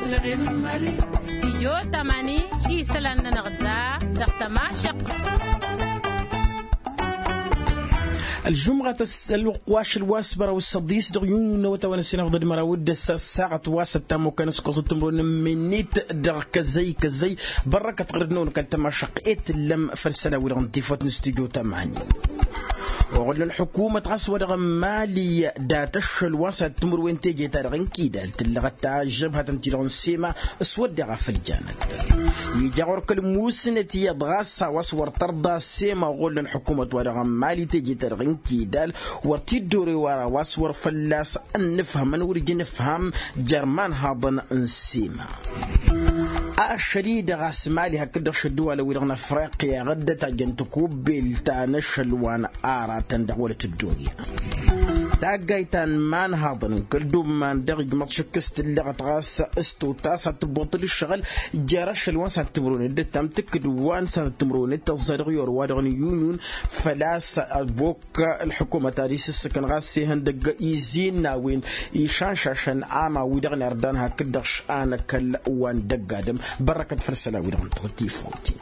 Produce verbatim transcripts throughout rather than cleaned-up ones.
استيجو تماني إيسلان نغدا دختما شق الجمعة تسأل واش الواسبرة والصديس دغيون وتوانسين أفضل مراود الساعة واسة تامو كان سكوز تمرون منيت دغ كزي كزي بركة غردنون كالتما شقيت اللم فرسنا ولغنتيفوت نستيجو تماني وقال الحكومة غسوة غمالي داتش الواسط تمر وين تيجي تارغن كيدا تلغتا جبهة تنتيرون سيما اسود غف الجانب يجاور كل موسنة يضغاسا واسور ترضى سيما وقال الحكومة ورغمالي تيجي تارغن كيدا ورتدوري ورا واسور فلاس ان نفهم نورجي نفهم جرمان هاضن انسيما الشديد غاس مالي هكذا شدوا لو يرغنا افريقيا غدا تاجنتكو بيلتانش الوان ارا تندولة الدنيا تاقايتان مان هاضن كردو مان دغج مطشكست اللي غتغاس استو تاسا تبوطل الشغل جارش الوان ساتمرون الدتام تكدوان ساتمرون التزرغيور وادغن يونيون فلاس بوك الحكومة تاريس السكن غاسي هندق يزين ناوين يشانشاشن عاما ويدغن اردان هكدغش انا كل وان دقادم بركة فرسلا ويدغن تغطي فوتي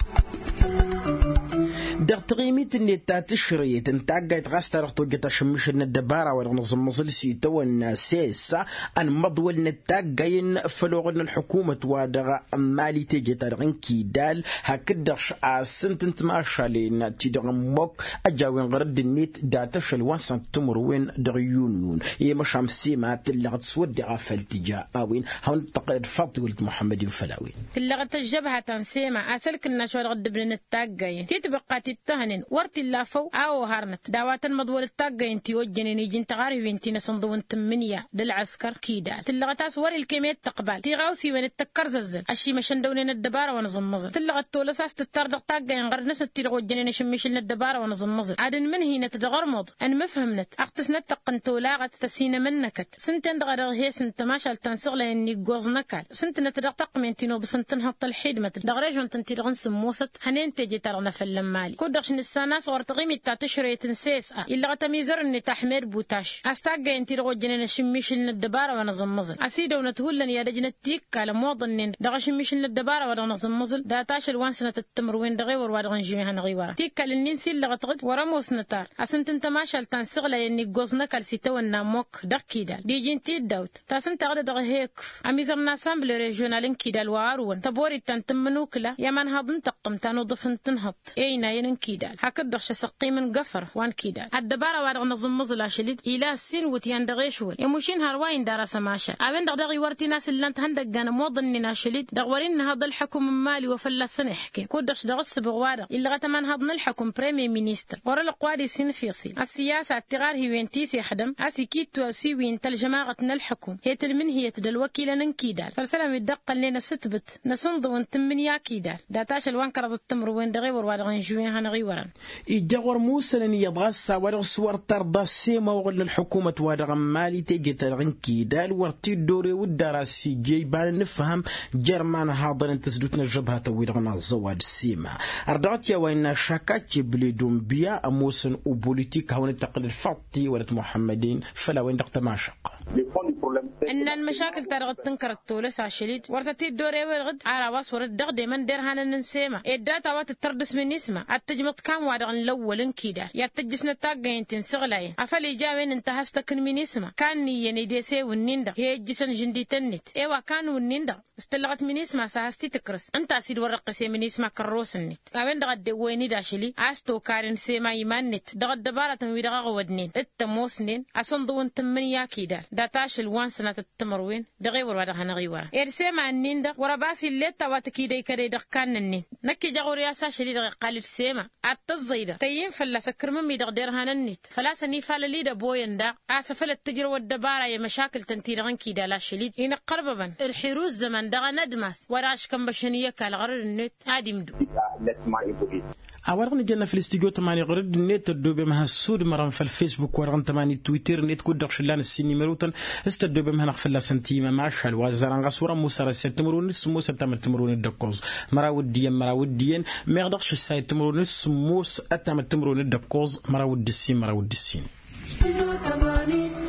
دغتغيميت اللي تاتشريت انتاقايت غاستا رغتو جتا شمشن الدبارة ورغنظم مزلسي تو الناسيسا ان مضول نتاقاين فلوغن الحكومة وادغا مالي تيجي تارغن كيدال هكدغش عاسنت انت ماشالين تيدغ موك اجاوين غرد النيت داتش الوانسان تمروين دغيونون يما شامسيمات اللي غتسود غافل تجا اوين هون تقرير فاطي ولد محمد فلاوين تلغت الجبهة تنسيما اسلك النشوار غد بن التاقاين تيتبقى تتهنن ورت اللافو او هارنت داوات المضول التاقاين تيوجنين يجين تغاري وينتي نصندون تمنية للعسكر كيدا تلغتاس ور الكمية تقبل تيغاوسي وين التكر زلزل اشي مشندونين الدبارة ونظم مزل تلغت تولساس تتردق تاقاين غير ناس تيغوجنين شميشلنا الدبارة ونظم مزل عادن من هنا تدغرمض ان مفهمنت اقتسنت تقنتو لاغت تسين منكت سنتين دغرغ هي سنت ماشال تنسغلا اني جوز نكال سنت نتدغتق من تنوضفن تنهط الحيد مت دغريجون تنتيغن سموست هنين تيجي ترغنا في اللمالي كودغش نساناس ورتغيمي تاتشري تنسيس الا غتميزر اني تحمير بوتاش استاغا انتي رغوجنين شميشلنا الدبارة ونظم مزل اسيدو نتهولن يا دجنت تيك على موضن دغ شميشلنا الدبارة ونظم مزل داتاش الوانسنه التمروين دغي وروادغن جيمها نغيورا تيك للنسي اللي غتغد ورموس نتار اسنت انت ماشال تنسغلا اني جوزنا كالسيتو الناموك دكيدا ديجنتي داوت تاسنت غد دغ هيك اميزر ناسامبل ريجونالين كيدا الوارون تبوري تنتمنوكلا يا من هضن تقم تنوضفن تنهط اينا ين كيدال هكدغش سقي من قفر وان كيدال الدبارة وارغ نظم مزلا شليد الى السين وتيان دغيشول يموشين هرواين دار سماشا اوين دغدغي ورتي ناس اللي انت هندق كان موضننا شليد دغورين هذا الحكم مالي وفلا سنحكي كودغش دغس بغوارغ الا غتمن هضن الحكم بريمي مينيستر ورا القوادي سين فيصي السياسه التغار هي وين تيسي خدم اسي كيتو اسي وين تلجماعتنا الحكم هي تلمن هي تدل وكيل نكيدال فالسلام يدق لنا ستبت نصند وانتمن يا كيدال داتاش الوانكر التمر وين دغي وروادغ جوين هنغي وران يجاور موسى لن يبغى ورغ صور ترضى سيما وغل الحكومة ورغ مالي تيجي ترغن كيدال ورتي دوري والدراسي جيبان نفهم جرمان حاضر تسدوتنا الجبهة ويرغنا الزواد سيما أردعت يا وين شاكات بليدون بيا أموسن وبوليتيك هون التقل الفاطي ولد محمدين فلا وين دقت ما شق ان المشاكل ترغد تنكر التولس عشليد ورتتي دوري والغد على واس ورد دغ ديمن ديرهان ننسيما الداتا وات تردس من نسمه التجمط كام وادغن الاول كيدا يا تجسنا تاغين تنسغلاي افلي جاوين انت هستكن من نسمه كان ني ديسي ونيندا هي جسن جندي تنت ايوا كان ونيندا استلغت من نسمه ساستي تكرس انت اسيد ورقسي من نسمه كروس النت اوين دغ دويني داشلي استو كارن سيما يمنت دغ دباره ويدغ غودنين التموسنين اصندون تمنيا كيدا داتاش الوانسنه التمروين دغي ورا هنغي ورا ارسما النيندا ورا باسي لتا واتكيدي كدي دغ كانني نكي جغور يا ساشلي دغ قال سيما التزيده تيين فلا سكر ممي دغ ديرهان النت فلا سني فال لي د بويندا اسفل التجر والدباره يا مشاكل تنتيرغن كيدا لا شليد ان قرببا الحروز زمن دغ ندمس وراش كم بشنيه كالغر النت ادي مدو أورغني جنا في الاستيجو تماني غرد نت الدوبي مها السود مرة في الفيسبوك ورغن تماني تويتر نت كود شلان السيني مروتن استدوبي مها نغفل سنتيمة ماشا الوزارة غصورة موسى رسالة تمرون موسى تمر تمرون الدكوز مراوديين مراوديين ما يقدرش السايد تمرون موسى أتمر تمرون الدكوز مراود السين مراود السين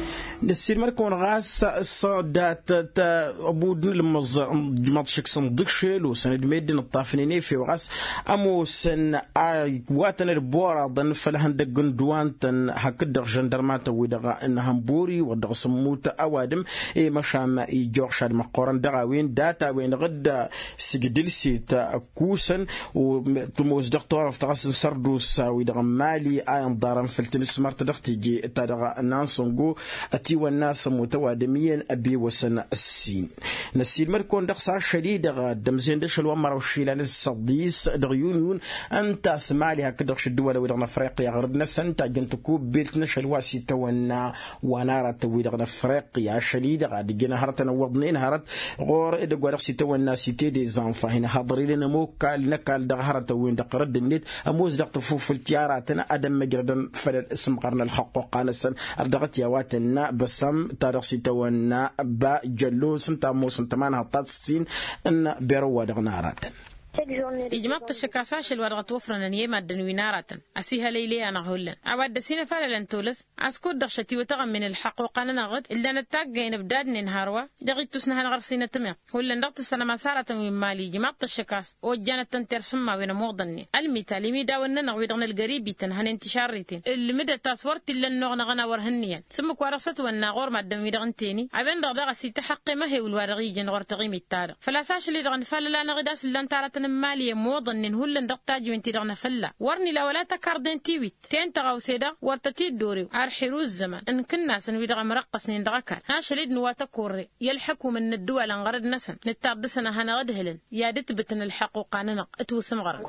السير مركون غاس صادات أبود المز جماعة شك صندقشل وسند ميدن الطافنيني في وغاس أمو سن واتن البورا ضن فلهن دقن دوان تن هكدر جندرمات ويدغا إن همبوري ودغ سموت أوادم إيه مشام إي جوخشاد مقورن دغاوين داتا وين غدا سجدل سيت كوسن وتموز دكتور افتغاس سردوس ويدغ مالي آيان دارن فلتن سمارت دغتي جي تدغا نانسونغو أتي والناس متوادمين أبي وسن السين نسيل مركون دقصة شديدة دمزين دشل ومر وشيلان الصديس دغيونيون أنت سمالي هكذا الدول ويدغنا أفريقيا غردنا سنتا جنتكو بيت نشل واسي تونا ونارة ويدغنا أفريقيا شديدة غادي جينا هرتنا وضنين هرت غور إدغوا رقصي تونا سيتي دي زانفا هنا حاضرين لنا موكال نكال دغهرة وين دقرد النت أموز دقطفو في التياراتنا أدم مجردا فل اسم قرن الحق قانسا أردغت يواتنا بسم تاريخ تونا با جلو سنتا مو سنتمان هطات السين ان بيرو دغنارات إجماع الشكاساش الورقة وفرنا نيما دنوينارة أسيها ليلي أنا هولن أود سينا فعلا لنتولس أسكود دخشتي وتغم من الحق وقانا نغد إلا نتاق جين بداد ننهاروا دغيت تسنها نغر سينا تميق هولن ضغط السنة مسارة من مالي جماعة الشكاس وجانت تنتر سما وين موضني المثالي ميدا وننا ويدغن القريبي تنهن انتشاريتين اللي مدى تصورت إلا النغ نغنا ورهنيا سمك ورصت والناغور ما الدم يدغن تاني عبين دغدغ سيتا حق ما هي والورغي جن غور تغيمي التارق فلاساش اللي دغن فالا نغداس اللي انتارة مالية موضن هولن دقتاج وانتي دغنا فلا ورني لا ولا تكاردين تيويت تين تغاوسيدا ورتتي دوري عرحيرو الزمان ان كنا سنوي دغا مرقص نين دغكار ها شليد نواتا كوري يلحقوا من الدول انغرد نسن نتابدسنا هنا غدهلن يا دتبتن الحقوق قاننا اتوسم غرن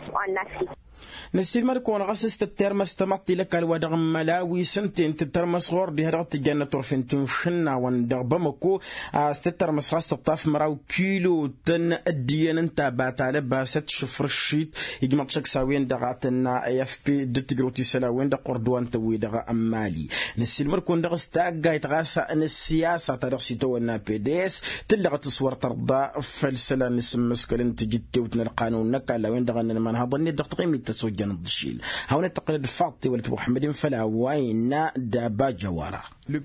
نسيل مركون غاسست الترمس تمطي لك الودغ ملاوي سنتين تترمس غور دي هرغت جنة طرفين تنشنا وندغ بمكو استترمس غاست الطاف مراو كيلو تن الديان انتا باتا لباست شفر الشيت يجمع شك ساوين دغاتنا اي اف بي دتجروتي سلاوين دا قردوان توي دغ امالي نسيل مركون دغ استاقا يتغاسا ان السياسة ترغسي تونا بي دي اس تلغ تصور ترضى فلسلا نسم مسكلين تجدي وتن القانون نكا لوين دغن من هضني دغ تقيمي تسوي جنب الشيل هون التقليد الفاطي ولد محمد فلا وين دابا جوارا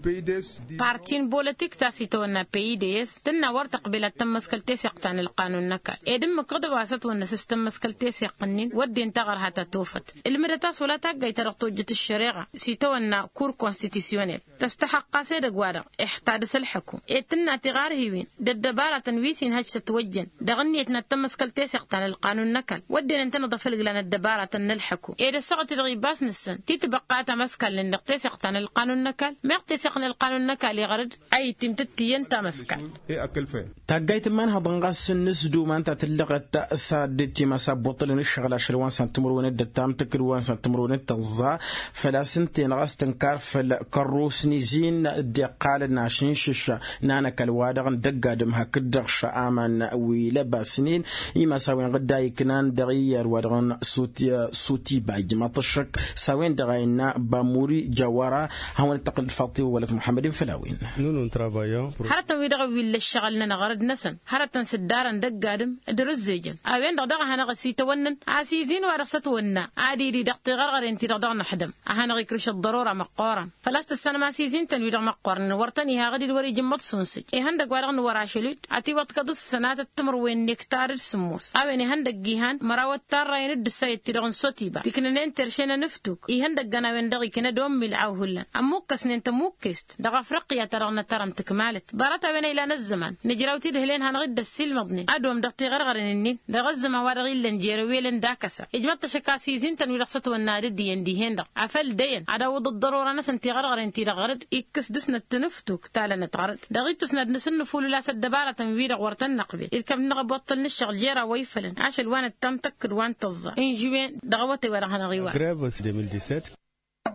بارتين بوليتيك تاسي تونا بي دي اس تنا ورت قبل تم مسكلتي سيقتان القانون نكا ادم قد واسط ون سيستم مسكلتي سيقنين ودي انتغر حتى توفت المدتاس ولا تاغاي ترقتوجه الشريعه سي تونا كور كونستيتيسيونيل تستحق سيد غوار احتادس الحكم اتنا تغار هيوين ددباره تنويسين هج توجن دغنيتنا تم مسكلتي سيقتان القانون نكا ودي انت نضف لنا الدباره تنلحكو اذا سقط الغيباس نسن تتبقى تمسكل لنقتي سيقتان القانون نكا تسقن القانون نكالي غرد أي تم تتين تمسكن. إيه أكل فين؟ تجيت منها بنقص النسدو ما أنت تلقت سادتي ما سبطل نشغل عشرين سنتمرون الدتام تكروان سنتمرون التغزا فلا سنتين غاس تنكر في الكروس نزين دقال ناشين ششة نانا كالوادغن دقادم هكدرش آمن ويلبا سنين إما سوين غدا يكنان دغير وادغن صوتي صوتي بايج ما تشك سوين دغينا باموري جوارا هون التقل الفاطمة ولد محمد فلاوين نونو نترابايو هرتن ويدغوي للشغل لنا غرد نسن هرتن سدارن دقادم درز زيجن اوين دغدغ هنا غسي تونن عسيزين ورصت ونا عادي دي دقتي غرغر انت دغدغ نحدم هنا غيكرش الضروره مقورا فلاست السنه ما سيزين تنويدغ مقورن ورتني ها غدي الوري جمط سونسي اي هندق ورغن وراشليت عتي وقت قدس سنات التمر وين نكتار السموس اوين هندق جيهان مراوت تارين الدسايت تدغن صوتيبا تكنن ترشينا نفتوك اي هندق غنا وين دغي كنا دوم ملعوهلا اموكس انت موكست دغ افريقيا ترغنا ترم تكمالت ضرت بين الى الزمان نجراوتي دهلين هنغد السيل مضني ادوم دقتي غرغرنني دغ الزمان ورغي لنجيرويلن داكسا اجمت شكاسيزين تنوي رخصت والنار دي اندي هند عفل دين عدا ود الضروره ناس انت غرغر انت غرد يكس دسنا التنفتوك تالا نتغرد دغيت تسند نسن فول لا سدباره تنوير غورتن نقبل الكم نغب وطن الشغل جيرا ويفلن عاش الوان التم تكد وان تظا ان جوين دغوتي ورا هنغيوا غريفوس ألفين وسبعة عشر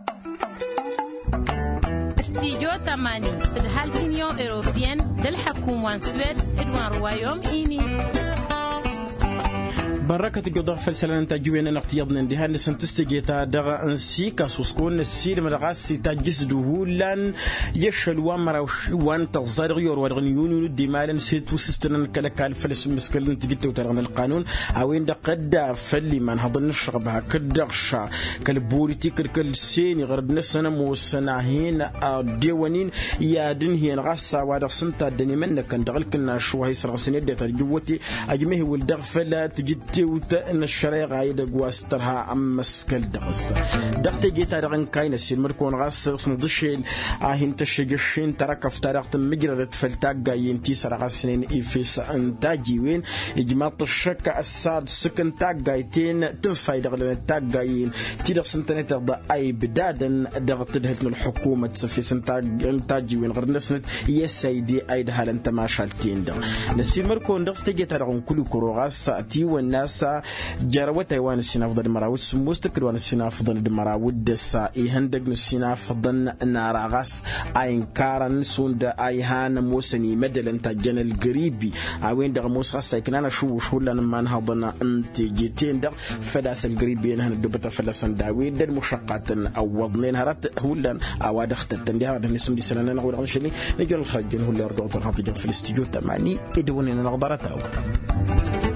استيجو تماني تدهال سينيون إيروبيان دل حكومة سويد إدوان روايوم إيني بركة جدار فلسلان تجوين نقطيضنا اندهان لسنتستجيتا دغا انسي كاسوسكون السير مدغاسي تجسده لان يشل وامرا وان تظهر يور ورغنيون الدمال سيتو سيستنا كلكال فلس مسكلن تجيتو ترغن القانون اوين دقدا فلي من هضن نشربها كدغشا كالبوليتيك كل سيني غرد نسنا موسناهين ديوانين يا دنهي غاسا وادغ سنتا دني منك دغل كنا شو هي سرغسني ديتا جوتي اجمه ولدغ فلا تجدي وتا ان الشريعه غايد غواسترها ام مسكل دغس دقت جيتا دغن كاين سير مركون غاس صندشين اهين تشجشين تركف تاريخ مجرد فلتاغا ينتي سرغسنين افيس انتاجي وين اجماع الشك الساد سكن تاغايتين تنفاي دغل تاغاين تيدغ سنتنت دا اي بدادن دغت دهت الحكومه تسفي سنتاغ انتاجي وين غير نسنت يا سيدي ايد هال انت ما شالتين دا نسير مركون دغس تجيتا دغن كل كروغاس تي والناس جروت ايوان السنافضل مراود سموستك وان السنافضل مراود دسا يهندق السنافضل ناراغاس اين كارن سوند ايهان موسني مدل انت جن القريبي اوين دغ موس غاس كنا شو شو لنا ما نهضنا انت جيتين دغ فداس القريبي هنا دبت فلسن داويد المشقات او وضنين هرت هولن او دخت التنديه هذا الاسم دي سنه نقول غنشلي نجي الخرج هو اللي رجعوا في الاستديو تماني ادوني نظرته